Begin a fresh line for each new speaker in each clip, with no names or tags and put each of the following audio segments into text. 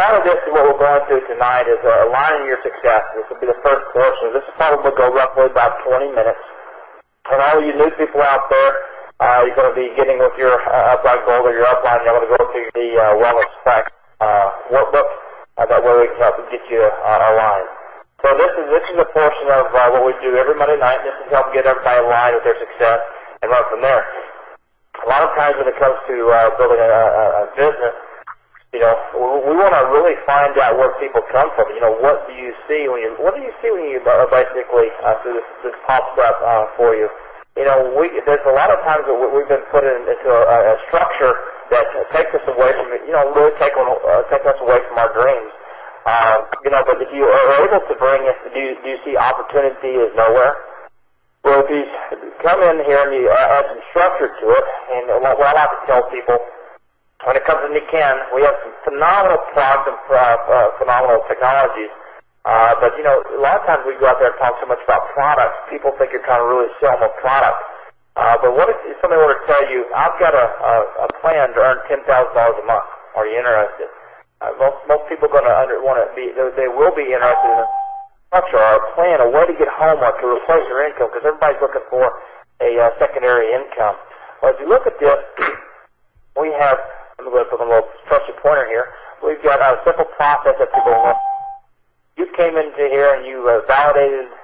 Part of this is what we're going through tonight is aligning your success. This will be the first portion. This will probably go roughly about 20 minutes. And all you new people out there, you're going to be getting with your upline goal or your upline. You're going to go through the Wellness Track workbook. That way we can help get you aligned. So this is a portion of what we do every Monday night. This is help get everybody aligned with their success and run from there. A lot of times when it comes to building a business, you know, we want to really find out where people come from. You know, what do you see when you basically this pops up for you? You know, there's a lot of times that we've been put into a structure that takes us away from it. You know, really take us away from our dreams. You know, but if you are able to bring it, do you see opportunity is nowhere? Well, if you come in here and you add some structure to it, and what I like to tell people. When it comes to Nikken, we have some phenomenal products and phenomenal technologies. But, you know, a lot of times we go out there and talk so much about products, people think you're trying to really sell them a product. But what if somebody were to tell you, I've got a plan to earn $10,000 a month? Are you interested? Most people are going to they will be interested in a structure or a plan, a way to get home or to replace their income, because everybody's looking for a secondary income. Well, if you look at this, we have, I'm going to put a little trusted pointer here. We've got a simple process that people want. You came into here and you validated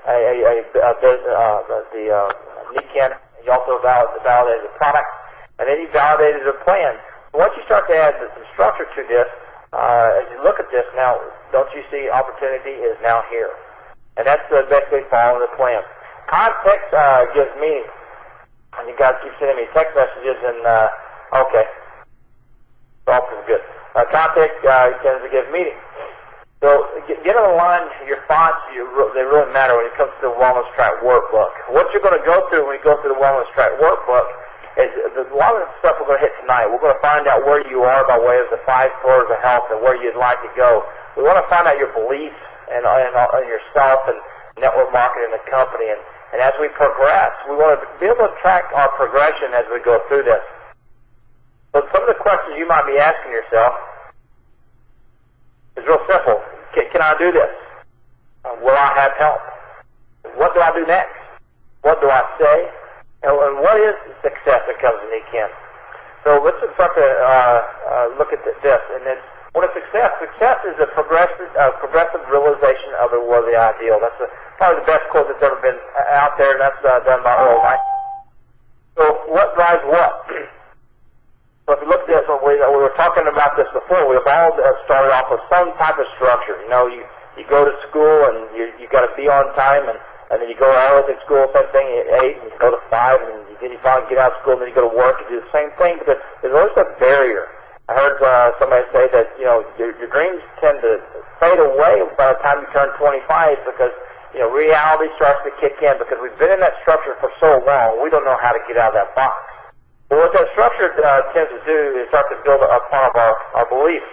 the Nikken. You also validated the product, and then you validated a plan. Once you start to add some structure to this, as you look at this now, don't you see opportunity is now here? And that's basically following the plan. Context gives meaning. And you guys keep sending me text messages and, okay. All is good. Context tends to give meaning. So get on the line, your thoughts, they really matter when it comes to the Wellness Track workbook. What you're going to go through when you go through the Wellness Track workbook is a lot of the stuff we're going to hit tonight. We're going to find out where you are by way of the 5 pillars of health and where you'd like to go. We want to find out your beliefs and yourself and network marketing in the company. And as we progress, we want to be able to track our progression as we go through this. So some of the questions you might be asking yourself is real simple. Can I do this? Will I have help? What do I do next? What do I say? And what is success that comes in Nikken? So let's just start to look at this. And then what is success? Success is a progressive realization of the worthy ideal. That's probably the best quote that's ever been out there, and that's done by Earl Knight. So what drives what? So if you look at this, we were talking about this before. We've all started off with some type of structure. You know, you go to school and you got to be on time, and then you go early to school, same thing at 8, and you go to 5, and then you finally get out of school, and then you go to work and do the same thing. But there's always a barrier. I heard somebody say that, you know, your dreams tend to fade away by the time you turn 25 because, you know, reality starts to kick in because we've been in that structure for so long, we don't know how to get out of that box. Well, what that structure tends to do is start to build upon our beliefs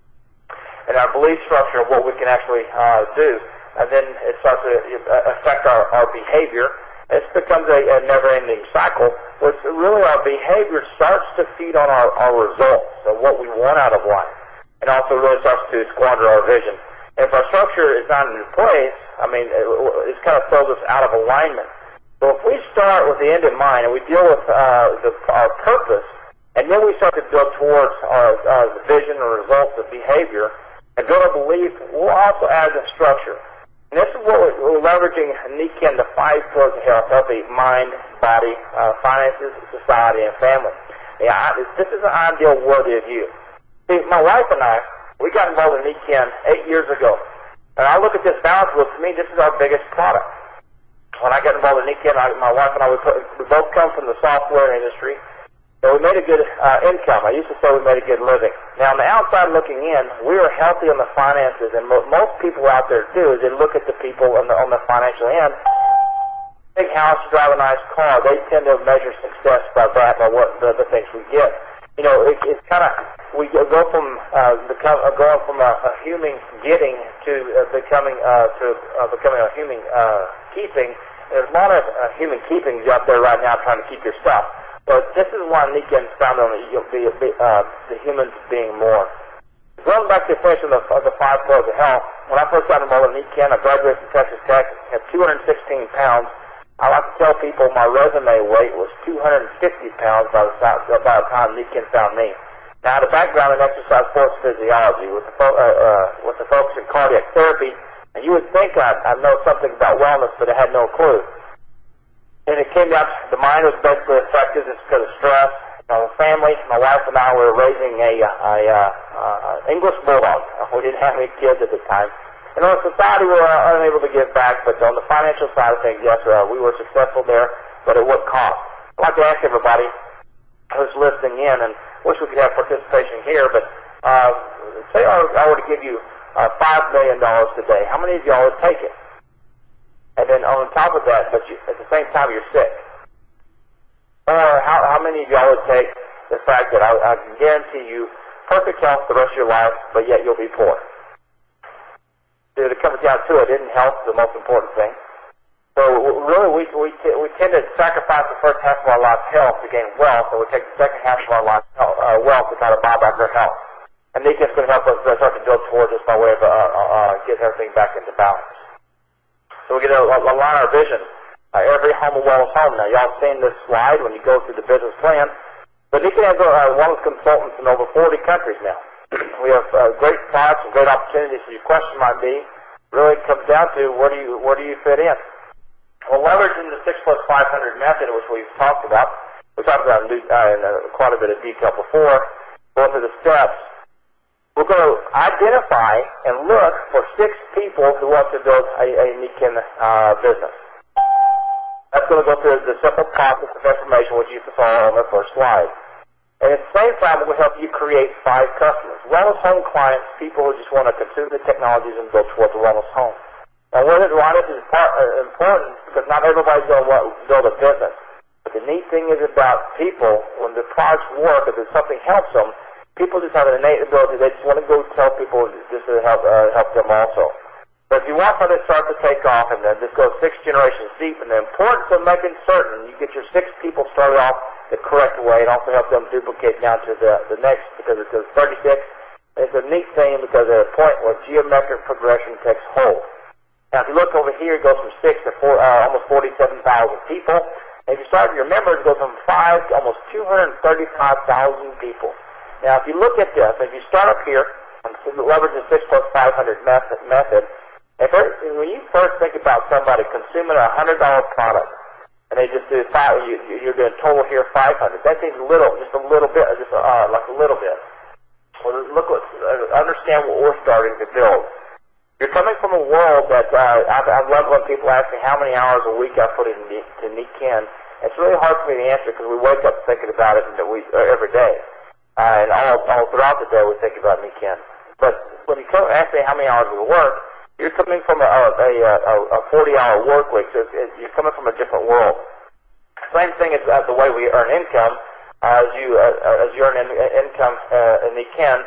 and our belief structure of what we can actually do. And then it starts to affect our behavior. It becomes a never-ending cycle, which really our behavior starts to feed on our results of what we want out of life, and also really starts to squander our vision. And if our structure is not in place, I mean, it kind of throws us out of alignment. So if we start with the end in mind and we deal with our purpose, and then we start to build towards the vision or results of behavior and build a belief, we'll also add the structure. And this is what we're leveraging Nikken, the 5 pillars of health: healthy mind, body, finances, society, and family. Yeah, this is an ideal worthy of you. See, my wife and I, we got involved in Nikken 8 years ago. And I look at this balance wheel, to me, this is our biggest product. When I got involved in Nikken, my wife and I, we both come from the software industry, so we made a good income. I used to say we made a good living. Now, on the outside looking in, we are healthy on the finances, and what most people out there do is they look at the people on the financial end. Big house, drive a nice car. They tend to measure success by what the things we get. You know, it's kind of, we go from going from a human getting to becoming a human keeping. There's a lot of human keepings out there right now trying to keep your stuff. But this is why Nikken found on the humans being more. Going back to the question of the 5 pillars of health, when I first got involved in NECAN, I graduated from Texas Tech, had 216 pounds. I like to tell people my resume weight was 250 pounds by the time NECAN found me. Now, I had a background in exercise sports physiology with the focus in cardiac therapy, and you would think I'd know something about wellness, but I had no clue. And it came down to the mind was basically affected just because of stress. The family, my wife and I were raising a English bulldog. We didn't have any kids at the time. And on society, we were unable to give back, but on the financial side of things, yes, we were successful there, but at what cost? I'd like to ask everybody who's listening in, and wish we could have participation here, but say I were to give you $5 million today. How many of y'all would take it? And then on top of that, but at the same time, you're sick. Or how many of y'all would take the fact that I can guarantee you perfect health the rest of your life, but yet you'll be poor? Dude, it comes down to it. Isn't health the most important thing? So really, we tend to sacrifice the first half of our life's health to gain wealth, and we take the second half of our life's wealth to try to buy back our health. And NECAN's going to help us start to build towards us by way of getting everything back into balance. So we get to align our vision. Every home a wellness home. Now, y'all seen this slide when you go through the business plan. But NECAN has wellness consultants in over 40 countries now. We have great products and great opportunities. So your question might be, really comes down to where do you fit in? Well, leveraging the 6+500 method, which we've talked about, we talked about in quite a bit of detail before, going through the steps. We're going to identify and look for 6 people who want to build a NECAN business. That's going to go through the simple process of information, which you saw on the first slide. And at the same time, we're going to help you create 5 customers. Wellness home clients, people who just want to consume the technologies and build towards a wellness home. Now, why this is important, because not everybody's going to build a business. But the neat thing is about people, when the products work, if something helps them, people just have an innate ability. They just want to go tell people just to help them also. But if you want something to start to take off, and then this goes 6 generations deep, and the importance of making certain you get your 6 people started off the correct way, and also help them duplicate down to the next, because it goes 36. It's a neat thing because at a point where geometric progression takes hold. Now, if you look over here, it goes from 6 to almost 47,000 people. And if you start to remember, it goes from 5 to almost 235,000 people. Now, if you look at this, if you start up here and leverage the 6+500 method, when you first think about somebody consuming a $100 product, and they just do you're doing total here 500. That seems little, just a little bit, like a little bit. Well, understand what we're starting to build. You're coming from a world that I love when people ask me how many hours a week I put into NECAN. It's really hard for me to answer because we wake up thinking about it every day, and all throughout the day we think about NECAN. But when you ask me how many hours we work, you're coming from a 40-hour work week, so you're coming from a different world. Same thing as the way we earn income. As you earn income in NECAN,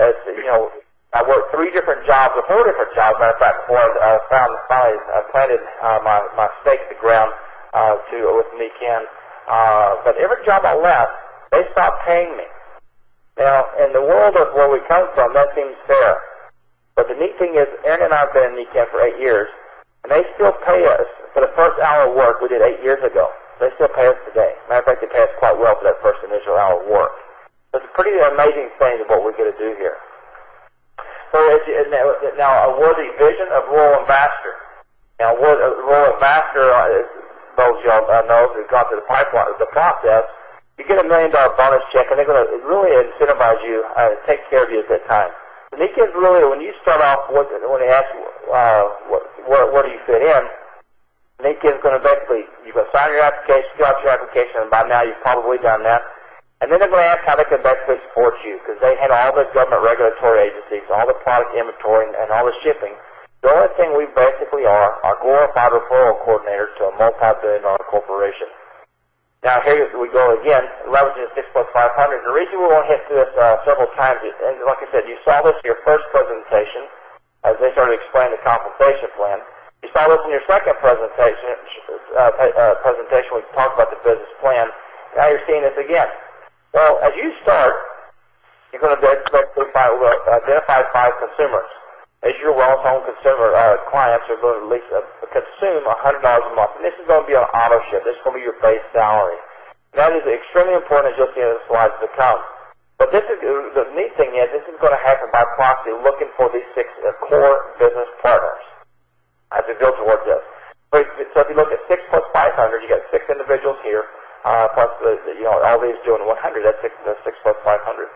I worked 3 different jobs, or 4 different jobs. Matter of fact, before I finally planted my stake in the ground with NECAN. But every job I left, they stopped paying me. Now, in the world of where we come from, that seems fair. But the neat thing is, Aaron and I have been in NECAN for 8 years, and they still pay us for the first hour of work we did 8 years ago. They still pay us today. Matter of fact, they pay us quite well for that first initial hour of work. So it's a pretty amazing thing of what we're going to do here. So now, a worthy vision of Rural Ambassador. Now, Rural Ambassador, those y'all know who've gone through the pipeline, the process, you get $1 million bonus check, and they're going to really incentivize you to take care of you at that time. NECAN's really, when you start off, when they ask you, where do you fit in, NECAN's going to basically, you're going to sign your application, fill out your application, and by now you've probably done that. And then they're going to ask how they can basically support you, because they handle all the government regulatory agencies, all the product inventory, and all the shipping. The only thing we basically are glorified referral coordinators to a multi-billion-dollar corporation. Now, here we go again, leveraging the 6+500. The reason we want to hit this several times, and like I said, you saw this in your first presentation as they started explaining the compensation plan. You saw this in your second presentation when we talked about the business plan. Now you're seeing this again. Well, as you start, You're going to identify 5 consumers. As your wellness home consumer clients are going to at least consume $100 a month. And this is going to be on auto ship. This is going to be your base salary. That is extremely important, as you'll see in the slides to come. But this is the neat thing is this is going to happen by proxy, looking for these 6 core business partners as we build towards this. So if you look at 6 plus 500, you got 6 individuals here, plus all these doing 100. That's 6 plus 500.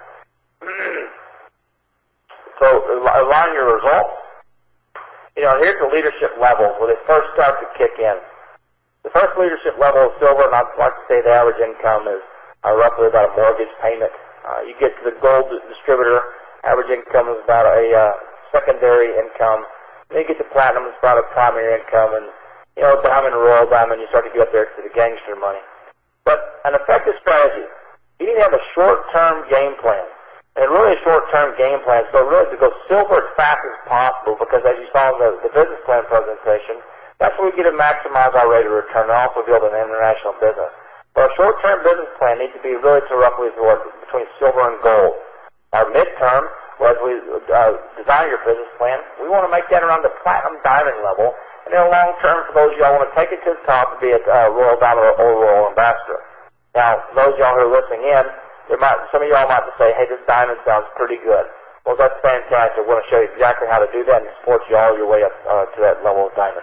So align your results. Here's the leadership levels where they first start to kick in. The first leadership level is silver, and I'd like to say the average income is roughly about a mortgage payment. You get to the gold distributor, average income is about a secondary income. Then you get to platinum, it's about a primary income, and diamond, royal diamond, you start to get up there to the gangster money. But an effective strategy, you need to have a short-term game plan. And really a short-term game plan, so really to go silver as fast as possible, because as you saw in the business plan presentation, that's where we get to maximize our rate of return and also build an international business. But our short-term business plan needs to be really to roughly between silver and gold. Our midterm, as we design your business plan, we want to make that around the platinum diamond level. And then long-term, for those of y'all who want to take it to the top, be it Royal Diamond or Royal Ambassador. Now, those of y'all who are listening in, some of y'all might say, hey, this diamond sounds pretty good. Well, that's fantastic. We're going to show you exactly how to do that and support you all your way up to that level of diamond.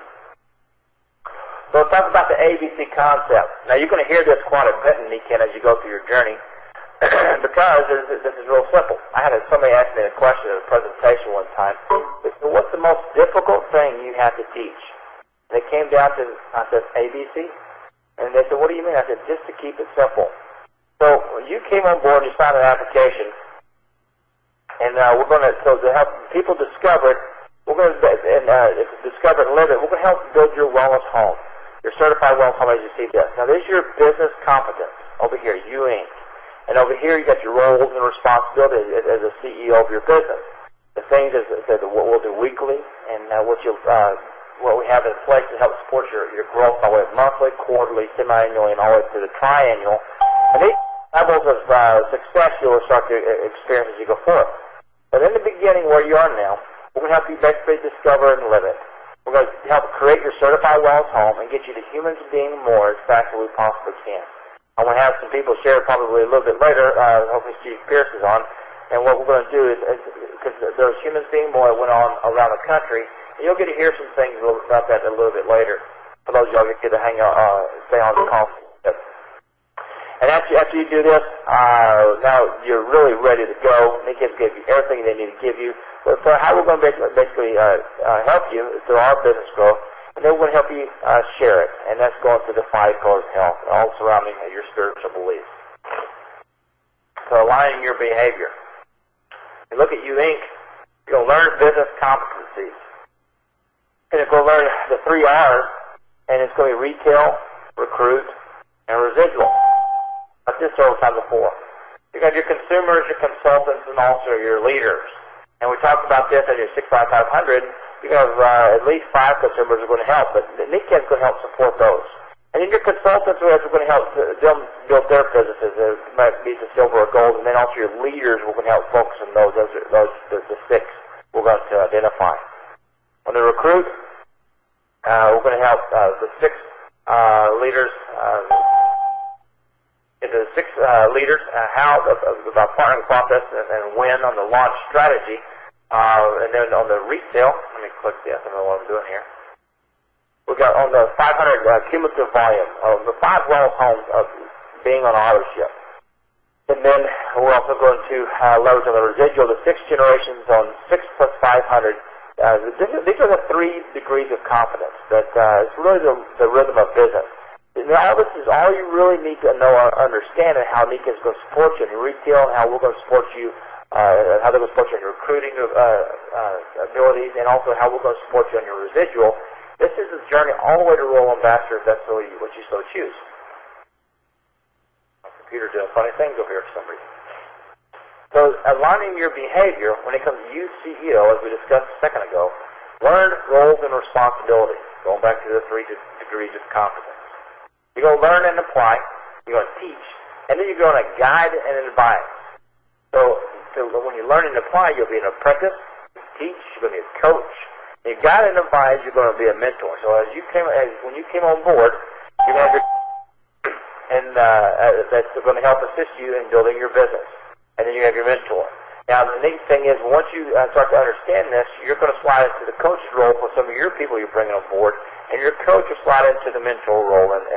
So let's talk about the ABC concept. Now, you're going to hear this quite a bit in NECANN as you go through your journey because this is real simple. I had somebody ask me a question at a presentation one time. So what's the most difficult thing you have to teach? And it came down to, I said, ABC. And they said, what do you mean? I said, just to keep it simple. So when you came on board and you signed an application, and we're going to, so to help people discover it, we're going to, discover it and live it, we're going to help build your wellness home, your certified wellness home as you see this. Now this is your business competence over here, you Inc. And over here you got your roles and responsibilities as a CEO of your business. The things that what we'll do weekly and what we have in place to help support your growth all the way up monthly, quarterly, semi-annually, and all the way to the triannual. And these levels of success you'll start to experience as you go forward. But in the beginning, where you are now, we're going to help you basically discover and live it. We're going to help create your certified wellness home and get you to humans being more as fast as we possibly can. I'm going to have some people share probably a little bit later. Hopefully Steve Pierce is on. And what we're going to do is because there's humans being more that went on around the country, and you'll get to hear some things about that a little bit later. For those of y'all who get to hang out, stay on the call. And after you do this, now you're really ready to go. NECANN's give you everything they need to give you. But for how we're going to basically help you is through our business growth, and then we're going to help you share it. And that's going through the 5 pillars of health, all surrounding your spiritual beliefs. So aligning your behavior. You look at you Inc., you're going to learn business competencies. And you're going to learn the 3 R's, and it's going to be retail, recruit, and residual. Like this several times before. You got your consumers, your consultants, and also your leaders. And we talked about this at your 65500. You have at least 5 consumers who are going to help, but NECANN's going to help support those. And then your consultants are going to help them build their businesses. It might be the silver or gold, and then also your leaders will help focus on those. Those are the 6 we're going to identify. On the recruit, we're going to help the 6 leaders. Into the 6 leaders, how about partnering process and when on the launch strategy, and then on the retail. Let me click this. I don't know what I'm doing here. We got on the 500 cumulative volume of the 5 wellness homes of being on auto ship, and then we're also going to leverage on the residual, the 6 generations on 6 plus 500. These are the 3 degrees of confidence. That it's really the rhythm of business. Now, this is all you really need to know or understand, and how NECANN is going to support you in your retail, and how we're going to support you, how they're going to support you in your recruiting abilities, and also how we're going to support you on your residual. This is a journey all the way to Royal Ambassador if that's what you so choose. My computer doing funny things over here for some reason. So aligning your behavior when it comes to you, CEO, as we discussed a second ago, learn roles and responsibilities, going back to the 3 degrees of competence. You're going to learn and apply, you're going to teach, and then you're going to guide and advise. So when you learn and apply, you'll be an apprentice, you teach, you're going to be a coach. You got to advise, you're going to be a mentor. So when you came on board, you have your and that's going to help assist you in building your business. And then you have your mentor. Now, the neat thing is, once you start to understand this, you're going to slide into the coach's role for some of your people you're bringing on board, and your coach will slide into the mentor role, and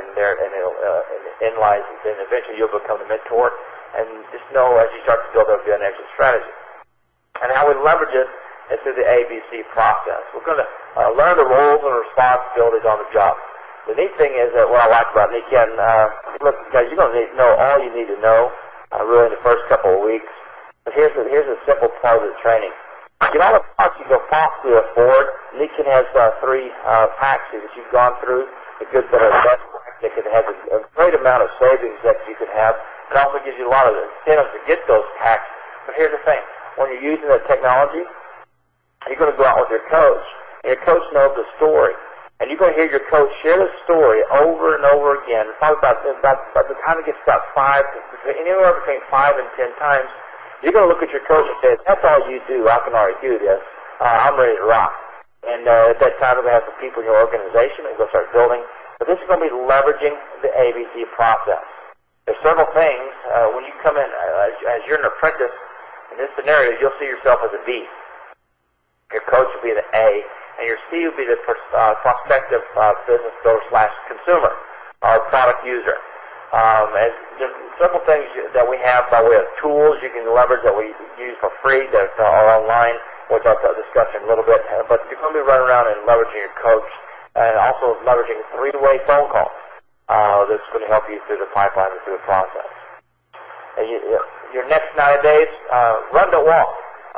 eventually you'll become the mentor. And just know, as you start to build up, an exit strategy. And how we leverage it is through the ABC process. We're going to learn the roles and responsibilities on the job. The neat thing is that what I like about Niken, look, guys, you're going to need to know all you need to know really in the first couple of weeks. But here's a simple part of the training. Get all the parts you can possibly afford. Niken has 3 packs that you've gone through. The good, better, best pack that has a great amount of savings that you can have. It also gives you a lot of incentives to get those packs. But here's the thing. When you're using the technology, you're going to go out with your coach, and your coach knows the story. And you're going to hear your coach share the story over and over again. Probably by the time it gets about anywhere between 5 and 10 times, you're going to look at your coach and say, that's all you do. I can already do this. I'm ready to rock. And at that time, we're going to have some people in your organization and go start building. But this is going to be leveraging the ABC process. There's several things. When you come in, as you're an apprentice, in this scenario, you'll see yourself as a B. Your coach will be the A, and your C will be the prospective business builder/consumer or product user. And there's several things that we have by way of tools you can leverage that we use for free that are online, which I'll discuss in a little bit. But you're going to be running around and leveraging your coach, and also leveraging 3-way phone calls. That's going to help you through the pipeline and through the process. And your next 90 days, run to walk.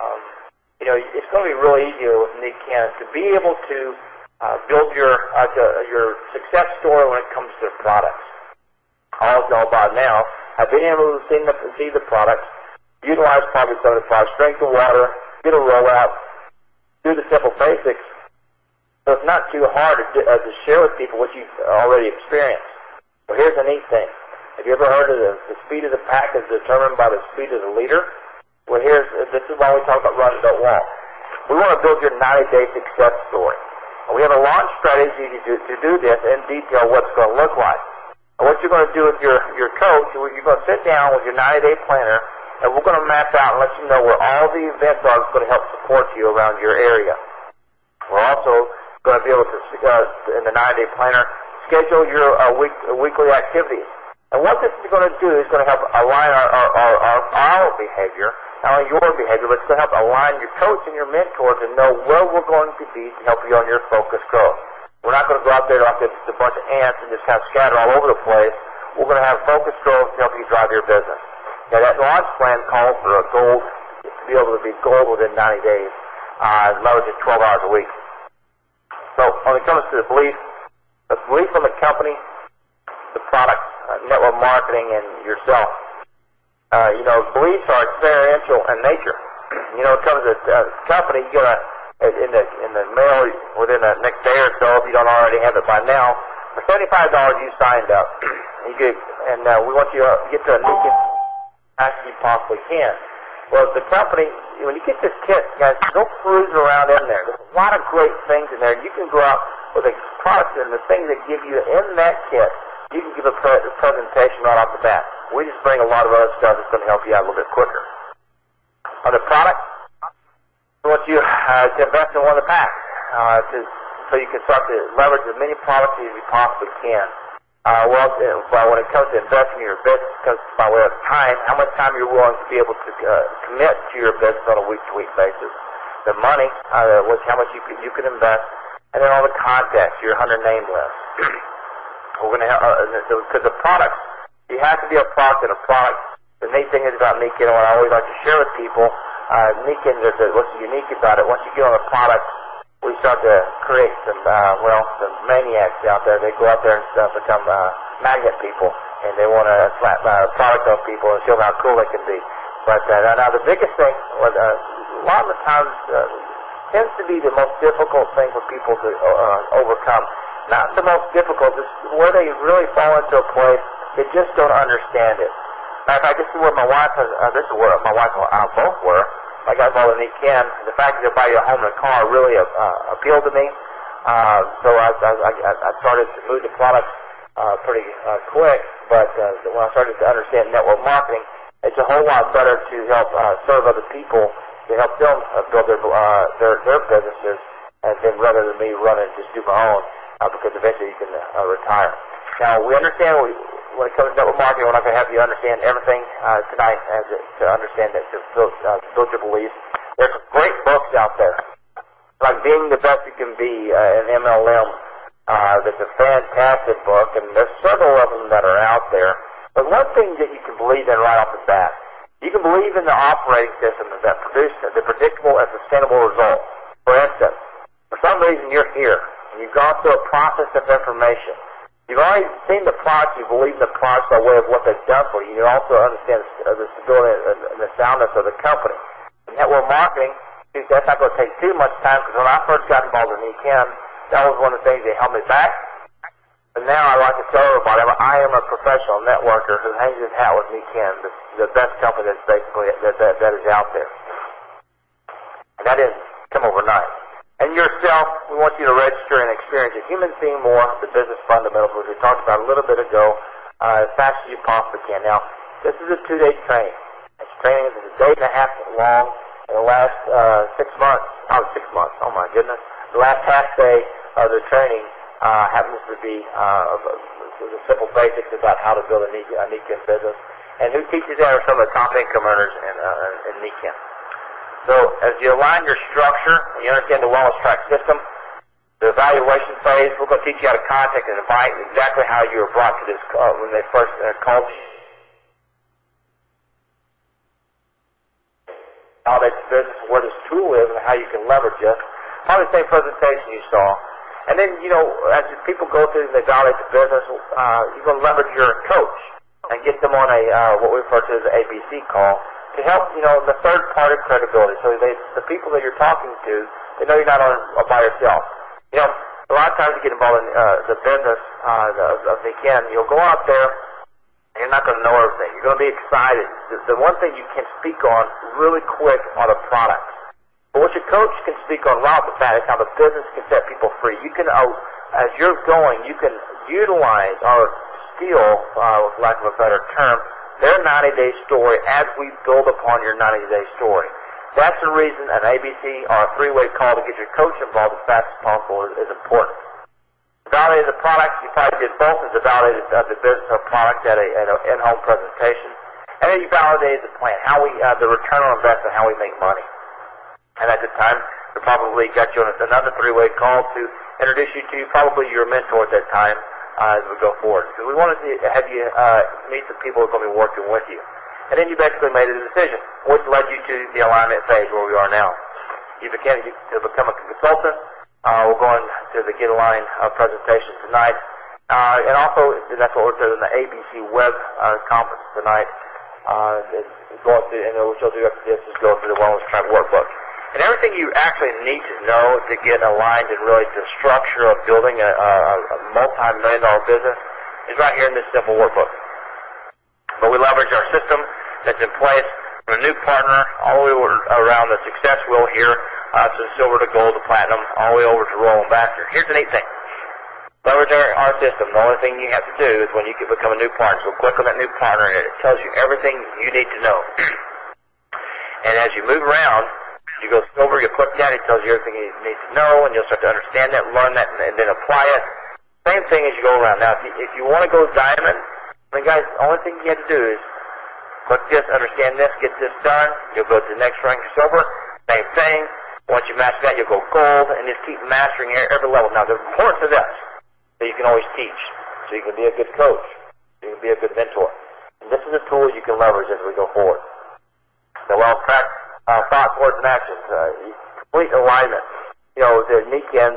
It's going to be really easy with Niken to be able to build your success story when it comes to products. All I know about now, I've been able to see the products, utilize probably some of the products, drink the water, get a rollout, do the simple basics. So it's not too hard to share with people what you've already experienced. So here's the neat thing. Have you ever heard of the speed of the pack is determined by the speed of the leader? Well, this is why we talk about run, don't walk. We want to build your 90-day success story. And we have a launch strategy to do this in detail what it's going to look like. And what you're going to do with your coach, you're going to sit down with your 90-day planner, and we're going to map out and let you know where all the events are that's going to help support you around your area. We're also going to be able to, in the 90-day planner, schedule your weekly activities. And what this is going to do is going to help align our behavior, not only your behavior, but it's going to help align your coach and your mentor to know where we're going to be to help you on your focused growth. We're not going to go out there like a bunch of ants and just kind of scatter all over the place. We're going to have focused growth to help you drive your business. Now, that launch plan calls for a goal to be able to be gold within 90 days, leveraging 12 hours a week. So when it comes to the belief from the company, the product, network marketing, and yourself. Beliefs are experiential in nature. It comes to a company, you got in the mail within the next day or so, if you don't already have it by now, for $75 you signed up. We want you to get to a new as you possibly can. Well, the company, when you get this kit, guys, go cruise around in there. There's a lot of great things in there. You can go out with the products and the things that give you in that kit. You can give a presentation right off the bat. We just bring a lot of other stuff that's going to help you out a little bit quicker. On the product, we want you to invest in one of the packs so you can start to leverage as many products as you possibly can. When it comes to investing in your business, it comes by way of time, how much time you're willing to be able to commit to your business on a week-to-week basis. The money, how much you can invest, and then all the contacts, your 100 name list. We're going to have, because the products, you have to be a product and a product. The neat thing is about Niken, and what I always like to share with people, Niken, what's unique about it, once you get on a product, we start to create some maniacs out there. They go out there and become magnet people, and they want to slap product on people and show them how cool they can be. But now the biggest thing, a lot of the times, tends to be the most difficult thing for people to overcome. Not the most difficult, it's where they really fall into a place they just don't understand it. Matter of fact, this is where my wife both were. I got involved in ECAN. The fact that they'll buy you a home and a car really appealed to me. So I started to move the products pretty quick. But when I started to understand network marketing, it's a whole lot better to help serve other people, to help them build their businesses, and then rather than me run and just do my own, because eventually you can retire. Now, we understand when it comes to network marketing, we're not going to have you understand everything tonight to understand that, to build your beliefs. There's great books out there, like Being the Best You Can Be, an MLM. That's a fantastic book, and there's several of them that are out there. But one thing that you can believe in right off the bat, you can believe in the operating system that produce the predictable and sustainable results. For instance, for some reason you're here, and you've gone through a process of information. You've already seen the products, you believe in the products by way of what they've done for you. You also understand the stability and the soundness of the company. In network marketing, that's not going to take too much time, because when I first got involved in ECAN, that was one of the things that held me back. But now I like to tell everybody, I am a professional networker who hangs his hat with ECAN, the best company that's basically that is out there. And that didn't come overnight. And yourself, we want you to register and experience a human theme more, the business fundamentals, which we talked about a little bit ago, as fast as you possibly can. Now, this is a 2-day training. This training is a day and a half long. In the last 6 months, 6 months, oh my goodness. The last half day of the training happens to be the simple basics about how to build a NECAN business. And who teaches that are some of the top income earners in NECAN. So as you align your structure, and you understand the wellness track system, the evaluation phase, we're going to teach you how to contact and invite exactly how you were brought to this when they first called you. How they do business, where this tool is, and how you can leverage it. Probably the same presentation you saw. And then, as people go through and they validate the business, you're going to leverage your coach and get them on what we refer to as an ABC call, to help, the third part of credibility. So the people that you're talking to, they know you're not by yourself. A lot of times you get involved in the business of ECAN, you'll go out there, and you're not going to know everything. You're going to be excited. The one thing you can speak on really quick are the products. But what your coach can speak on right off the bat is how the business can set people free. You can, as you're going, you can utilize or steal, with lack of a better term, their 90-day story as we build upon your 90-day story. That's the reason an ABC or a 3-way call to get your coach involved as fast as possible is important. Validated the product, you probably did both as a validated the business or product at an in-home presentation. And then you validated the plan, the return on investment, how we make money. And at the time, we probably got you on another 3-way call to introduce you to probably your mentor at that time, as we go forward. Because we wanted to have you meet the people who are going to be working with you. And then you basically made a decision, which led you to the alignment phase where we are now. You become a consultant. We're going to the Get Aligned presentation tonight. And also, that's what we're doing in the ABC Web conference tonight. Going through, and what you'll do after this is go through the Wellness Track workbook. And everything you actually need to know to get aligned and really the structure of building a multi-million-dollar business is right here in this simple workbook. But we leverage our system that's in place from a new partner all the way around the success wheel here, to silver to gold to platinum, all the way over to Royal Ambassador. Here's the neat thing. Leverage our system. The only thing you have to do is when you can become a new partner. So click on that new partner and it tells you everything you need to know. And as you move around, you go silver, you click that, it tells you everything you need to know, and you'll start to understand that, learn that, and then apply it. Same thing as you go around. Now, if you want to go diamond, guys, the only thing you have to do is click this, understand this, get this done. You'll go to the next rank, silver. Same thing. Once you master that, you'll go gold, and just keep mastering every level. Now, the importance of this, so you can always teach, so you can be a good coach, so you can be a good mentor. And this is a tool you can leverage as we go forward. The Wellness Track. Thoughts, words, and actions. Complete alignment. The NECAN,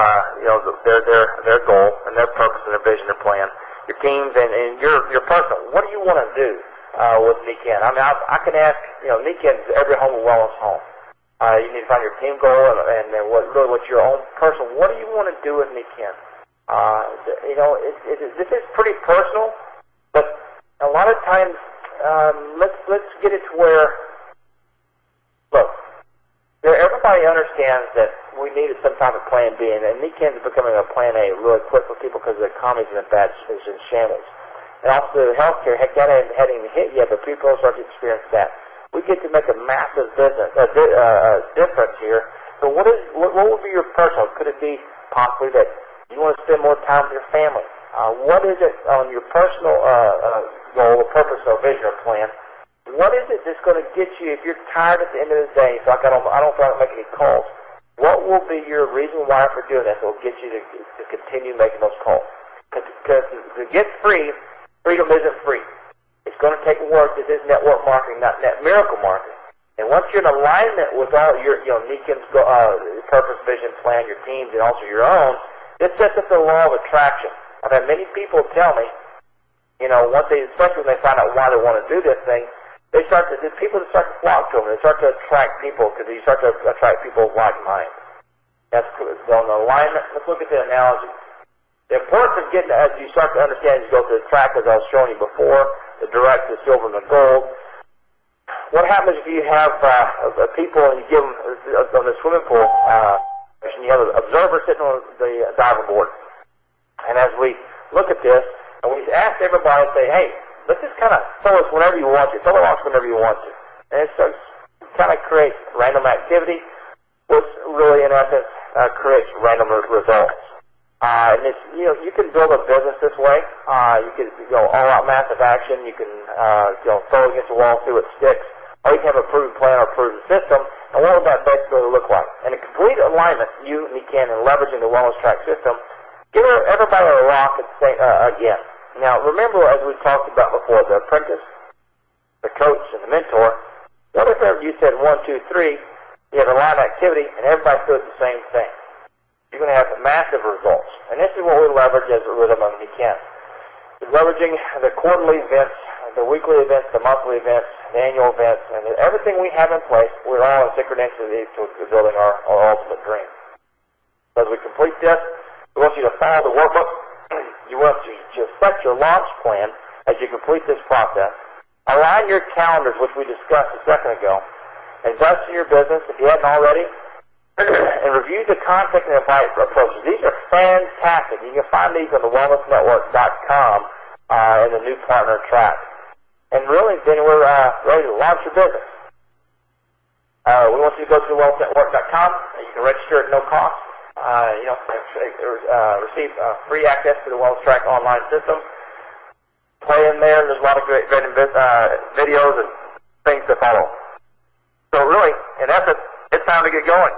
their goal and their purpose and their vision, their plan. Your teams and your personal. What do you want to do with NECAN? I mean, I can ask. NECAN is every home a wellness home. You need to find your team goal and then what's your own personal. What do you want to do with NECAN? This is pretty personal, but a lot of times let's get it to where, look, everybody understands that we needed some type of plan B, and NECANN is becoming a plan A really quick for people because the economy's in in shambles. And also healthcare, heck, that hadn't even hit yet, but people are starting to experience that. We get to make a massive difference here. So what would be your personal? Could it be possibly that you want to spend more time with your family? What is it on your personal goal, or purpose, or vision, or plan? What is it that's going to get you, if you're tired at the end of the day, so I don't feel like making any calls, what will be your reason why for doing that that will get you to continue making those calls? Because to get free, freedom isn't free. It's going to take work. This is network marketing, not net miracle marketing. And once you're in alignment with all your, NECANN's purpose, vision, plan, your teams, and also your own, this sets up the law of attraction. I've had many people tell me, once they, especially when they find out why they want to do this thing, people start to flock to them. They start to attract people because you start to attract people of like mind. That's on the alignment. Let's look at the analogy. The importance of getting, as you start to understand, you go to the track, as I was showing you before, the direct, the silver, and the gold. What happens if you have people and you give them on the swimming pool, and you have an observer sitting on the diving board. And as we look at this, and we ask everybody, say, hey, let's just kind of throw us whenever you want to. Throw it off whenever you want to. And it starts kind of creates random activity, which really, in essence, creates random results. And it's, you can build a business this way. You can go all-out massive action. You can throw against the wall, see what sticks. Or you can have a proven plan or a proven system. And what would that basically look like? In a complete alignment, you NECANN, and leveraging the Wellness Track system, give everybody a rock and say again. Now, remember, as we talked about before, the apprentice, the coach, and the mentor, what if you said 1, 2, 3, you have a line of activity, and everybody does the same thing? You're going to have massive results. And this is what we leverage as a rhythm of NECANN. We're leveraging the quarterly events, the weekly events, the monthly events, the annual events, and everything we have in place, we're all in synchronicity to building our ultimate dream. So as we complete this, we want you to follow the workbook. You want to set your launch plan as you complete this process. Align your calendars, which we discussed a second ago. Invest in your business if you hadn't already. And review the content and invite approaches. These are fantastic. You can find these on the wellnessnetwork.com in the new partner track. And really, then we're ready to launch your business. We want you to go to wellnessnetwork.com. You can register at no cost. Receive free access to the Wellness Track online system. Play in there. There's a lot of great videos and things to follow. So really, in essence, it's time to get going.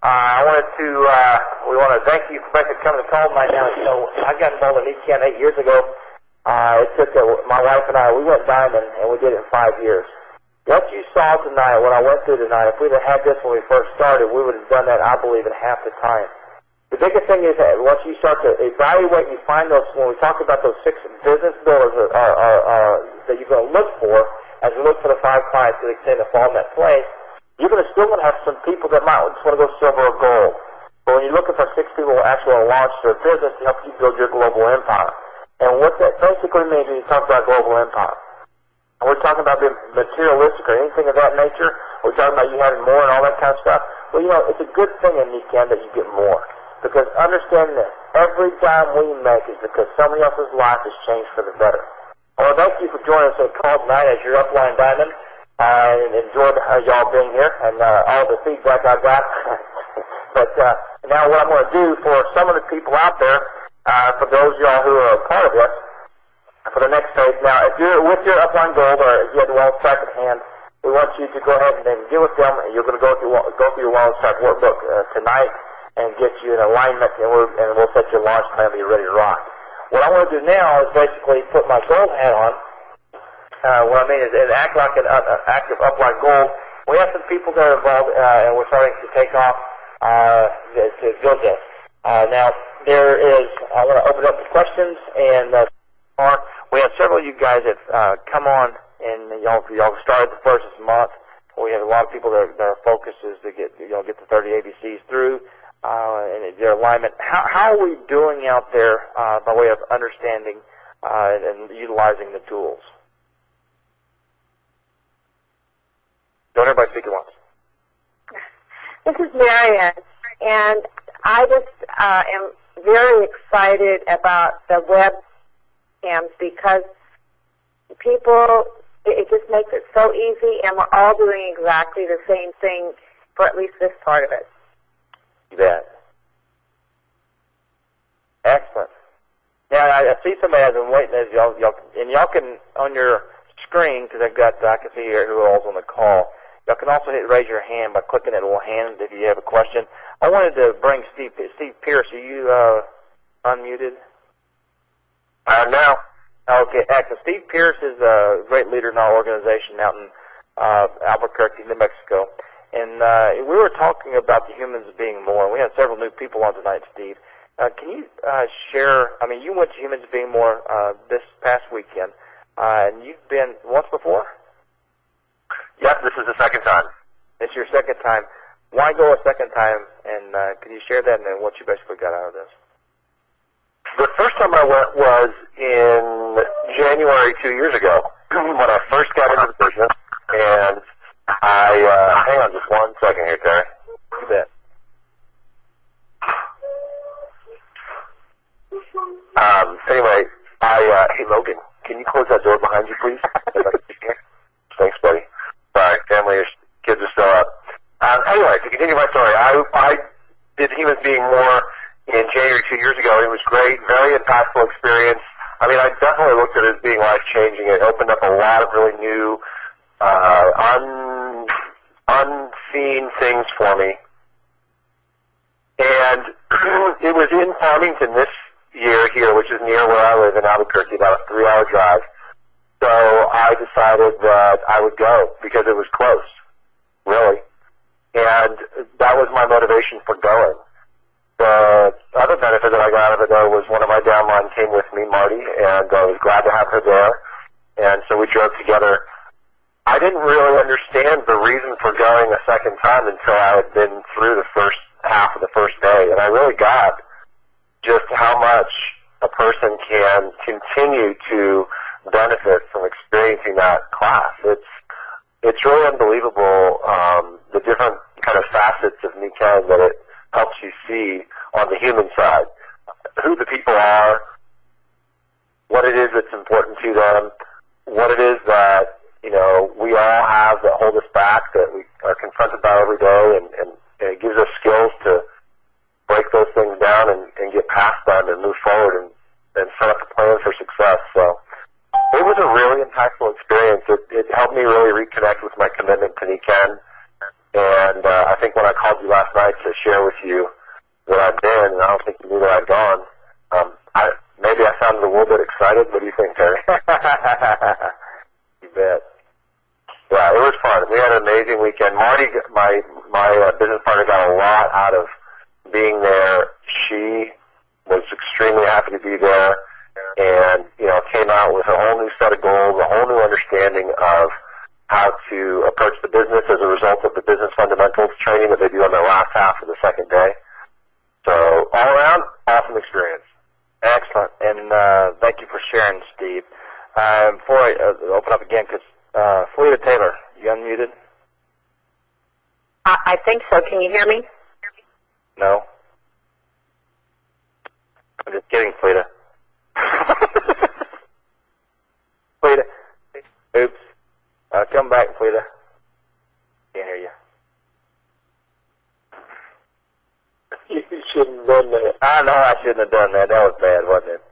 We want to thank you for coming to call tonight. Now, I got involved in NECANN 8 years ago. It took my wife and I, we went diamond, and we did it in 5 years. What you saw tonight, what I went through tonight, if we'd have had this when we first started, we would have done that, I believe, in half the time. The biggest thing is that once you start to evaluate, you find those, when we talk about those 6 business builders that you're going to look for, as we look for the 5 clients to extend the fall in that place, you're still going to have some people that might just want to go silver or gold. But when you're looking for 6 people who actually launch their business to help you build your global empire. And what that basically means when you talk about global empire, and we're talking about being materialistic or anything of that nature, we're talking about you having more and all that kind of stuff. Well, it's a good thing in NECANN that you get more. Because understand this, every dime we make is because somebody else's life has changed for the better. I want to thank you for joining us on the call tonight as your upline diamond. And enjoyed y'all being here and all the feedback I got. But now what I'm going to do for some of the people out there, for those of y'all who are a part of this, for the next phase. Now, if you're with your upline goal or if you have the Wellness Track at hand, we want you to go ahead and then get with them. And you're going to go through your Wellness Track workbook tonight and get you in alignment, and we'll set your launch plan to be ready to rock. What I want to do now is basically put my gold hat on. What I mean is act like an active upline gold. We have some people that are involved, and we're starting to take off to build this. Now, I want to open up the questions, and we have several of you guys that come on, and y'all started the first this month. We have a lot of people that are focused is to get the 30 ABCs through, and their alignment. How are we doing out there by way of understanding and utilizing the tools? Don't everybody speak at once.
This is Marian, and I just am very excited about the webcams because people, it just makes it so easy, and we're all doing exactly the same thing for at least this part of it.
You bet. Excellent. Now, I see somebody has been waiting, as y'all can, on your screen, because I can see here who all's on the call. Y'all can also raise your hand by clicking that little hand if you have a question. I wanted to bring Steve Pierce. Are you unmuted?
No.
Okay, excellent. Steve Pierce is a great leader in our organization out in Albuquerque, New Mexico. And we were talking about the humans being more. We had several new people on tonight, Steve. Can you share, you went to Humans Being More this past weekend, and you've been once before?
Yep, this is the second time.
It's your second time. Why go a second time, and can you share that and then what you basically got out of this?
The first time I went was in January 2 years ago when I first got into the business, and hang on just 1 second here, Terry.
You bet.
Anyway, hey Logan, can you close that door behind you, please? Thanks, buddy. Sorry, family, kids are still up. Anyway, to continue my story, I did Humans Being More in January 2 years ago. It was great, very impactful experience. I definitely looked at it as being life-changing. It opened up a lot of really new, unseen things for me. And it was in Farmington this year here, which is near where I live in Albuquerque, about a 3-hour drive. So I decided that I would go because it was close, really. And that was my motivation for going. The other benefit that I got out of it, though, was one of my downline came with me, Marty, and I was glad to have her there. And so we drove together. I didn't really understand the reason for going a second time until I had been through the first half of the first day. And I really got just how much a person can continue to benefit from experiencing that class. It's really unbelievable, the different kind of facets of Nikken that it helps you see on the human side. Who the people are, what it is that's important to them, what it is that, we all have that hold us back, that we are confronted by every day, and it gives us skills to break those things down and get past them and move forward and set up a plan for success. So it was a really impactful experience. It helped me really reconnect with my commitment to Nikken. And I think when I called you last night to share with you that I'd been, and I don't think you knew that I'd gone, maybe I sounded a little bit excited. What do you think, Terry?
You bet.
Yeah, it was fun. We had an amazing weekend. Marty, my business partner, got a lot out of being there. She was extremely happy to be there, and came out with a whole new set of goals, a whole new understanding of how to approach the business as a result of the business fundamentals training that they do on the last half of the second day. So all around, awesome experience.
Excellent, and thank you for sharing, Steve. Before I open up again, because Felita Taylor, you unmuted?
I think so. Can you hear me?
No. I'm just kidding, Felita. Felita. Oops. Come back, Felita. Can't hear you.
You shouldn't have done that.
I know I shouldn't have done that. That was bad, wasn't it?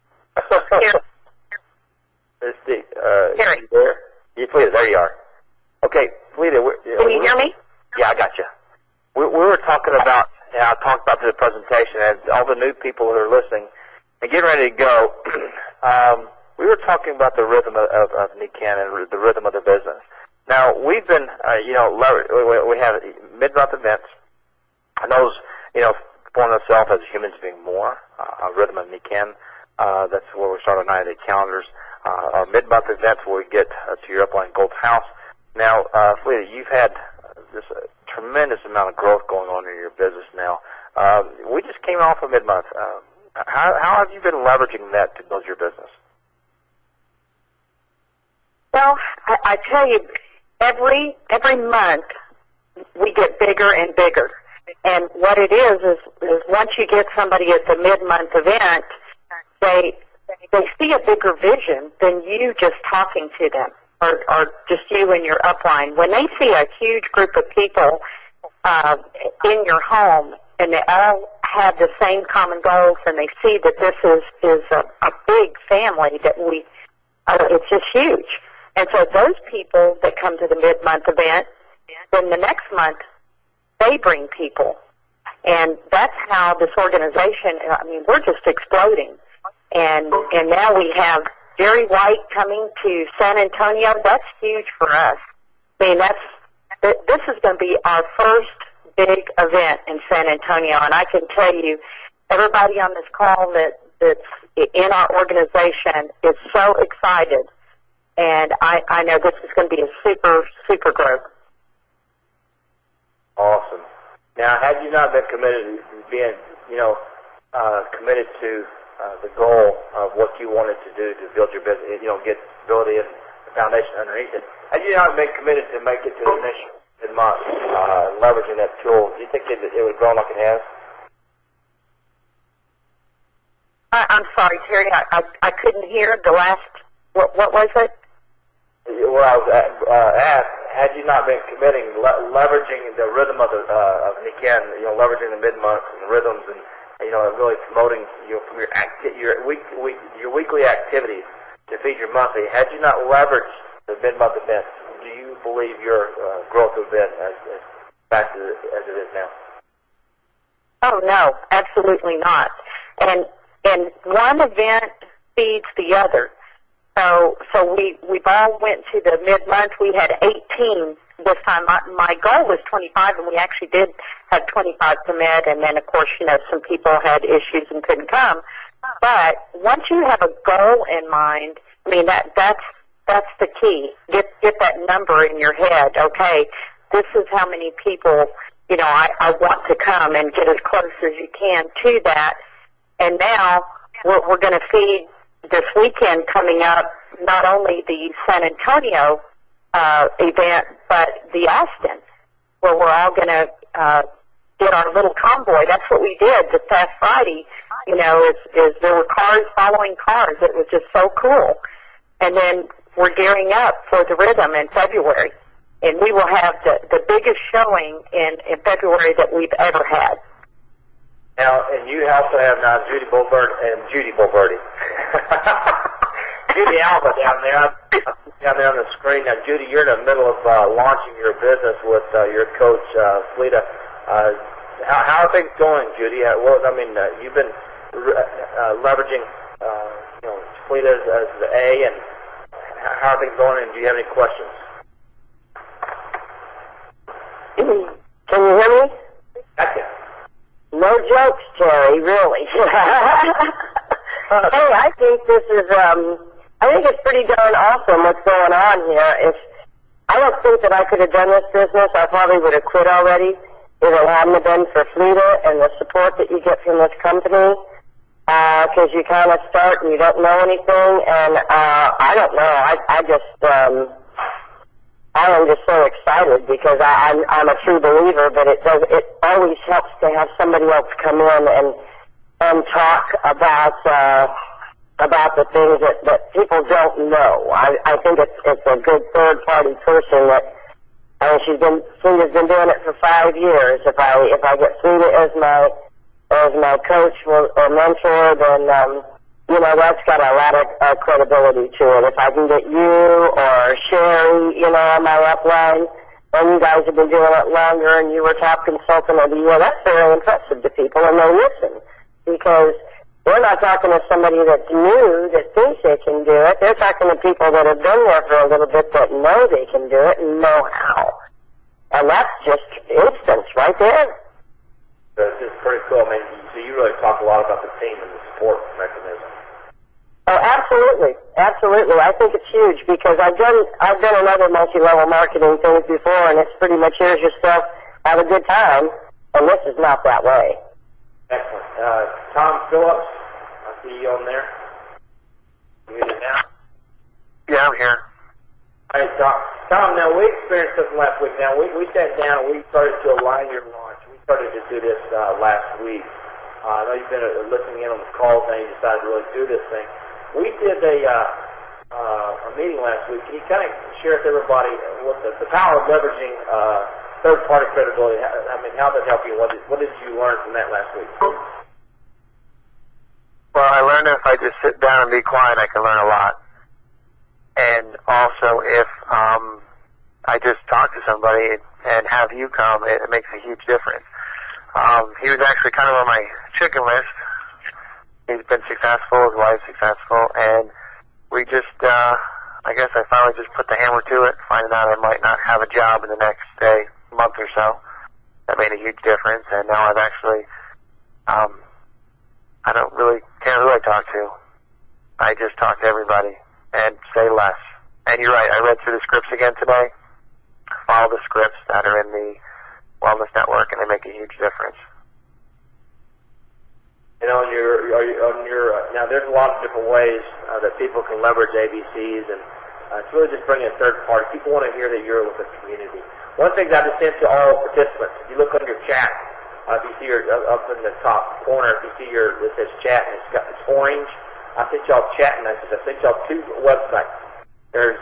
Here.
You there? Felita, there you are. Okay, Felita.
Can you hear me?
Yeah, I got you. We were talking about, I talked about the presentation, and all the new people who are listening, and getting ready to go, we were talking about the rhythm of Nikken and the rhythm of the business. Now, we've been, we have mid-month events, and those, form themselves as Humans Being More, a rhythm of Nikken. That's where we start our 90-day calendars. Our mid-month events where we get to your upline Gold House. Now, Felita, you've had this tremendous amount of growth going on in your business now. We just came off of mid-month. How have you been leveraging that to build your business?
Well, I tell you, every month we get bigger and bigger. And what it is once you get somebody at the mid-month event, they see a bigger vision than you just talking to them or just you and your upline. When they see a huge group of people in your home and they all have the same common goals and they see that this is a big family that it's just huge. And so those people that come to the mid-month event, then the next month they bring people. And that's how this organization, I mean, we're just exploding. And now we have Jerry White coming to San Antonio. That's huge for us. I mean, this is going to be our first big event in San Antonio. And I can tell you, everybody on this call that's in our organization is so excited. And I know this is going to be a super, super growth.
Awesome. Now, had you not been committed to being, committed to the goal of what you wanted to do to build your business, get stability and the foundation underneath it, had you not been committed to make it to the initial mid-month, leveraging that tool, do you think it would have grown like it has?
I'm sorry, Terry, I couldn't hear the last, what was it?
Well, I was asked, had you not been committing, leveraging the rhythm of again, leveraging the mid-month and rhythms and, really promoting, from your weekly activities to feed your monthly, had you not leveraged the mid-month events, do you believe your growth would have been as fast as it is now?
Oh, no, absolutely not. And one event feeds the other. So we've all went to the mid-month. We had 18 this time. My goal was 25, and we actually did have 25 commit. And then, of course, some people had issues and couldn't come. But once you have a goal in mind, I mean that's the key. Get that number in your head. Okay, this is how many people I want to come, and get as close as you can to that. And now we're going to feed this weekend coming up, not only the San Antonio event, but the Austin, where we're all going to get our little convoy. That's what we did this past Friday. Is there were cars following cars. It was just so cool. And then we're gearing up for the Rhythm in February, and we will have the biggest showing in February that we've ever had.
Now, and you also have now Judy Bulverde and Judy Bulverde. Judy Alba down there on the screen. Now, Judy, you're in the middle of launching your business with your coach, Fleta. How are things going, Judy? You've been leveraging, Fleta as the A, and how are things going, and do you have any questions?
Can you hear me?
Gotcha.
No jokes, Terry, really. Hey, I think it's pretty darn awesome what's going on here. I don't think that I could have done this business. I probably would have quit already if it hadn't have been for Fleta and the support that you get from this company. Because you kind of start and you don't know anything, and I don't know. I am just so excited because I'm a true believer, but it always helps to have somebody else come in and talk about the things that people don't know. I think it's a good third party person that Fleta's been doing it for 5 years. If I get Fleta as my coach or mentor, then that's got a lot of credibility to it. If I can get you or Sherry, on my upline, and you guys have been doing it longer and you were top consultant of the year, that's very impressive to people, and they listen. Because they're not talking to somebody that's new that thinks they can do it. They're talking to people that have been there for a little bit that know they can do it and know how. And that's just instance right there.
It's pretty cool. So you really talk a lot about the team and the support mechanism.
Oh, absolutely, absolutely. I think it's huge because I've done other multi-level marketing things before, and it's pretty much here's your stuff, have a good time, and this is not that way.
Excellent. Tom Phillips, I see you on there. You muted now?
Yeah, I'm here.
Hey, Tom, now we experienced this last week. Now we sat down and we started to align your launch. We started to do this last week. I know you've been listening in on the calls and you decided to really do this thing. We did a meeting last week. Can you kind of share with everybody what the power of leveraging third-party credibility? I mean, how did that help you? What did you learn from that last week?
Well, I learned if I just sit down and be quiet, I can learn a lot. And also, if I just talk to somebody and have you come, it makes a huge difference. He was actually kind of on my chicken list. He's been successful, his wife's successful, and we just, I guess I finally just put the hammer to it, finding out I might not have a job in the next month or so. That made a huge difference, and now I've actually, I don't really care who I talk to. I just talk to everybody and say less. And you're right, I read through the scripts again today. Follow the scripts that are in the Wellness Network, and they make a huge difference.
You know, now there's a lot of different ways that people can leverage ABCs, and it's really just bringing a third party. People want to hear that you're with the community. One thing that I just sent to all participants, if you look on your chat, if you see up in the top corner, if you see it says chat and it's orange, I sent y'all chat messages. I sent y'all two websites. There's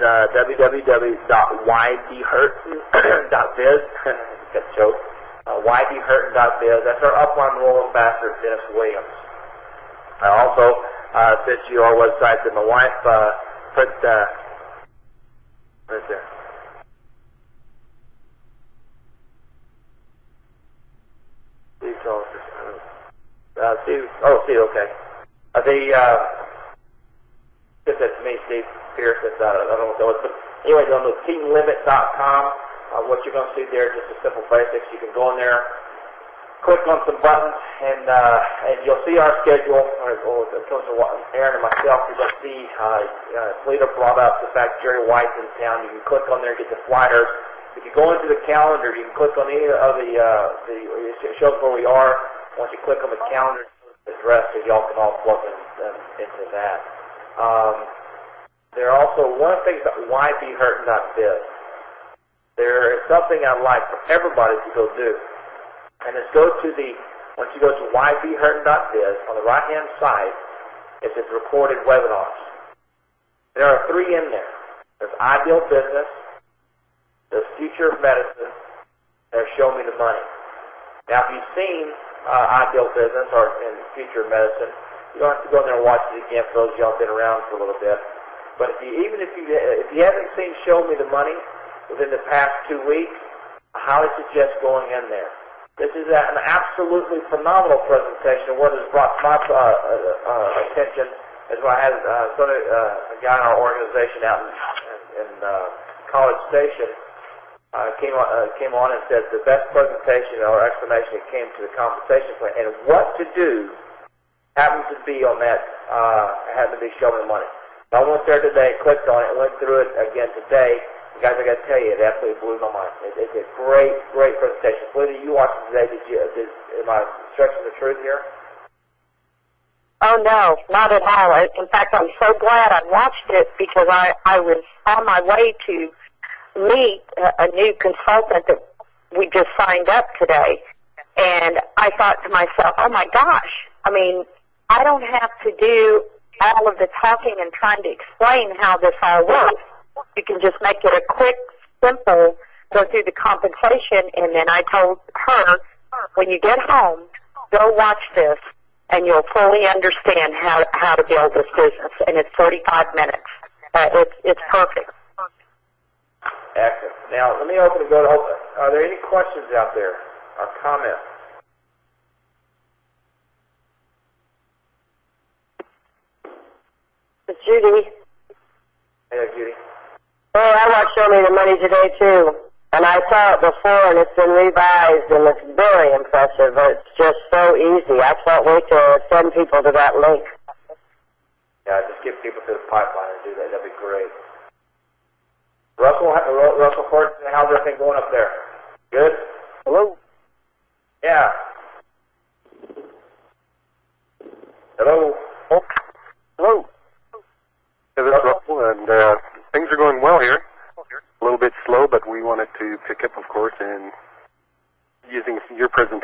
www.ydhurton.biz. Got choked. ydhurton.biz. That's our upline role ambassador, Dennis Williams. I also sent you our website that my wife put. What is there? Steve told us. Steve. Oh, Steve. Okay. Just that's me, Steve Pierce. I don't know what it is. But anyway, on the teamlimit.com, what you're going to see there, just the simple basics. You can go in there, click on some buttons, and you'll see our schedule. In terms of Aaron and myself, you're going to see Felita brought up the fact Jerry White's in town. You can click on there and get the flyers. If you go into the calendar, you can click on any of it shows where we are. Once you click on the calendar, address, so y'all can all plug into that. There are also one of the things about ydhurton.biz. There is something I'd like for everybody to go do, and it's once you go to ydhurton.biz, on the right-hand side, it says recorded webinars. There are 3 in there. There's Ideal Business, there's Future of Medicine, there's Show Me the Money. Now, if you've seen Ideal Business or in Future of Medicine, you don't have to go in there and watch it again for those of y'all who've been around for a little bit. But if you haven't seen Show Me the Money within the past 2 weeks, I highly suggest going in there. This is an absolutely phenomenal presentation. What has brought to my attention is when I had a guy in our organization out in College Station came on and said the best presentation or explanation that came to the compensation plan and what to do happened to be on that, happened to be Show Me the Money. I went there today, clicked on it, went through it again today. Guys, I got to tell you, it absolutely blew my mind. It's a great, great presentation. Felita, you watched it today. Am I stretching the truth here?
Oh, no, not at all. In fact, I'm so glad I watched it because I was on my way to meet a new consultant that we just signed up today. And I thought to myself, oh, my gosh, I mean, I don't have to do all of the talking and trying to explain how this all works. You can just make it a quick, simple, go through the compensation, and then I told her, when you get home, go watch this, and you'll fully understand how to build this business. And it's 45 minutes. It's perfect.
Excellent. Now, let me open and go to open. Are there any questions out there or comments?
It's Judy.
Hey, Judy.
Oh, I watched Show Me the Money today, too. And I saw it before, and it's been revised, and it's very impressive. It's just so easy. I can't wait to send people to that link.
Yeah, just get people to the pipeline and do that. That'd be great. Russell Horton, how's everything going up there? Good?
Hello?
Yeah. Hello?
Oh. Hello? This is Russell, and things are going well here. A little bit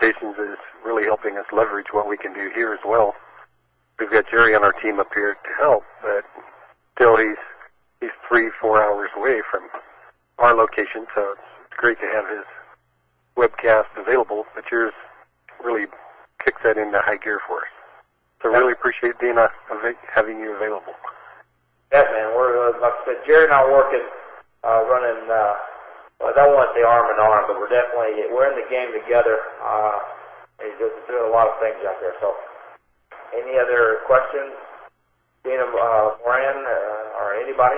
presentations is really helping us leverage what we can do here as well. We've got Jerry on our team up here to help, but still he's 3-4 hours away from our location, so it's great to have his webcast available, but yours really kicks that into high gear for us. So really appreciate Dana having you available.
Yeah, man, we're, like I said, Jerry and I are working, running, well, I don't want to say arm in arm, but we're in the game together. He's just doing a lot of things out there. So, any other questions? Gina Moran or anybody?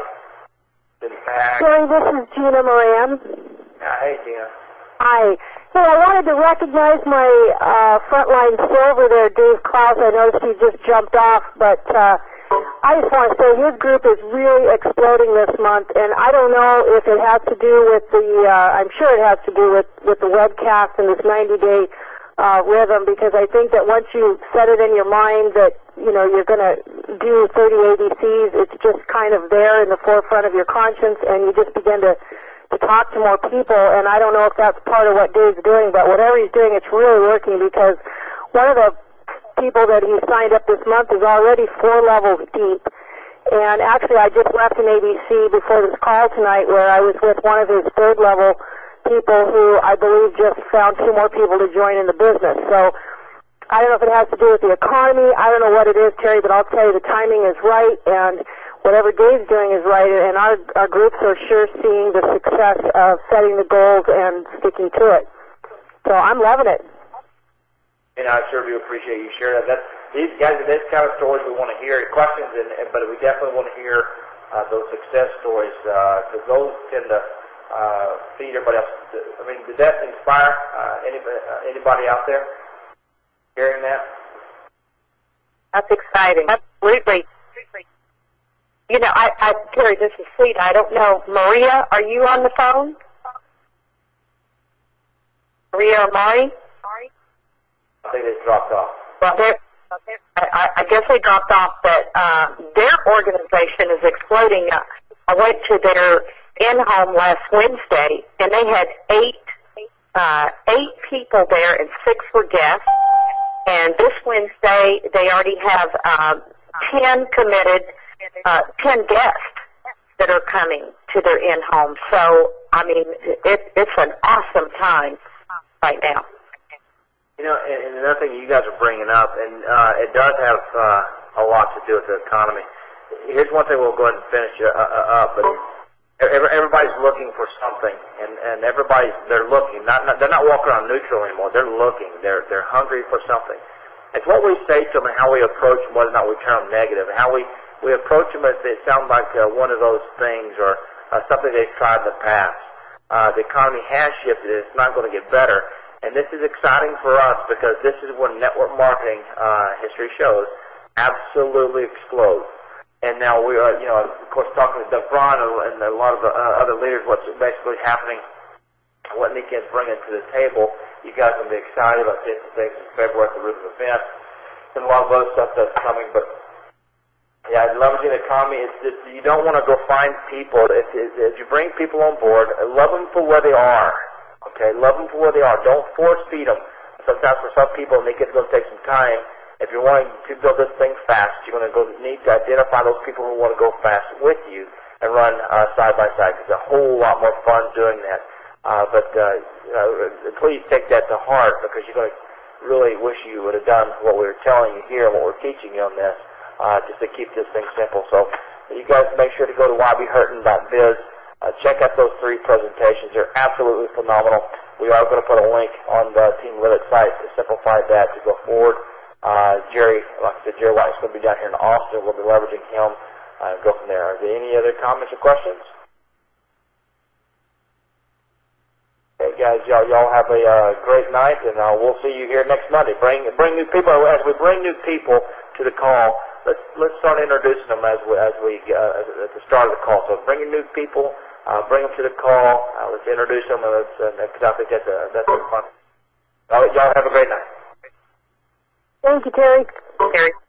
Jerry, this is Gina Moran.
Hey, Gina.
Hi. Hey, I wanted to recognize my frontline silver there, Dave Klaus. I noticed he just jumped off, but I just want to say his group is really exploding this month, and I don't know if it has to do with I'm sure it has to do with the webcast and this 90-day rhythm, because I think that once you set it in your mind that, you're going to do 30 ADCs, it's just kind of there in the forefront of your conscience, and you just begin to talk to more people, and I don't know if that's part of what Dave's doing, but whatever he's doing, it's really working, because one of the people that he signed up this month is already 4 levels deep, and actually I just left an ABC before this call tonight where I was with one of his 3rd level people who I believe just found 2 more people to join in the business. So I don't know if it has to do with the economy, I don't know what it is, Terry, but I'll tell you the timing is right, and whatever Dave's doing is right, and our groups are sure seeing the success of setting the goals and sticking to it. So I'm loving it.
And I sure do appreciate you sharing that. These guys, this kind of stories we want to hear, questions, but we definitely want to hear those success stories, because those tend to feed everybody else. I mean, did that inspire anybody out there hearing that?
That's exciting. Absolutely. Terry, this is Sweet. I don't know. Maria, are you on the phone? Maria or Mari?
I think they dropped off.
Well, I guess they dropped off, but their organization is exploding. I went to their in-home last Wednesday, and they had eight people there, and 6 were guests. And this Wednesday, they already have 10 committed, 10 guests that are coming to their in-home. So, I mean, it's an awesome time right now.
And another thing you guys are bringing up, and it does have a lot to do with the economy. Here's one thing we'll go ahead and finish up, but everybody's looking for something, and they're looking. They're not walking around neutral anymore. They're looking. They're hungry for something. It's what we say to them and how we approach them, whether or not we turn them negative. How we approach them as it sounds like one of those things or something they've tried in the past. The economy has shifted. It's not going to get better. And this is exciting for us because this is when network marketing, history shows, absolutely explodes. And now we are, of course, talking to Doug Braun and a lot of the other leaders, what's basically happening, what NECANN's bringing to the table. You guys are going to be excited about this things in February at the Rhythm event and a lot of other stuff that's coming. But, yeah, leveraging the economy, you don't want to go find people. If you bring people on board, love them for where they are. Okay, love them for where they are. Don't force feed them. Sometimes for some people, and it's going to take some time. If you're wanting to build this thing fast, you're going to need to identify those people who want to go fast with you and run side by side. It's a whole lot more fun doing that. But please take that to heart because you're going to really wish you would have done what we were telling you here and what we're teaching you on this, just to keep this thing simple. So you guys make sure to go to YBHurton.biz. Check out those 3 presentations. They're absolutely phenomenal. We are going to put a link on the Team Limit site to simplify that to go forward. Jerry, like I said, Jerry White's going to be down here in Austin. We'll be leveraging him and go from there. Are there any other comments or questions? Okay, guys, y'all have a great night, and we'll see you here next Monday. Bring new people. As we bring new people to the call, let's start introducing them as we at the start of the call. So bring in new people. Bring them to the call. Let's introduce them, and I think that's fun. Y'all have a great night.
Thank you, Terry.
Terry.